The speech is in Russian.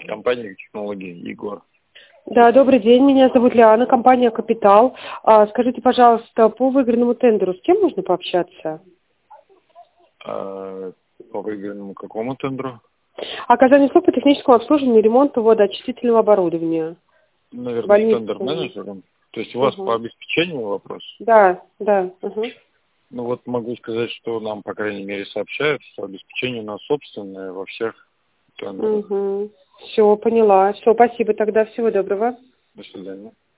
Компания «Технологии», Егор. Да, добрый день, меня зовут Лиана, компания «Капитал». Скажите, пожалуйста, по выигранному тендеру с кем можно пообщаться? По выигранному какому тендеру? Оказание услуг по техническому обслуживанию и ремонту водоочистительного оборудования. Наверное, с Больницы. тендер-менеджером. То есть у вас по обеспечению вопрос? Да, да. Ну вот могу сказать, что нам, по крайней мере, сообщают, что обеспечение у нас собственное во всех тендерах. Все, поняла. Все, спасибо тогда. Всего доброго. До свидания.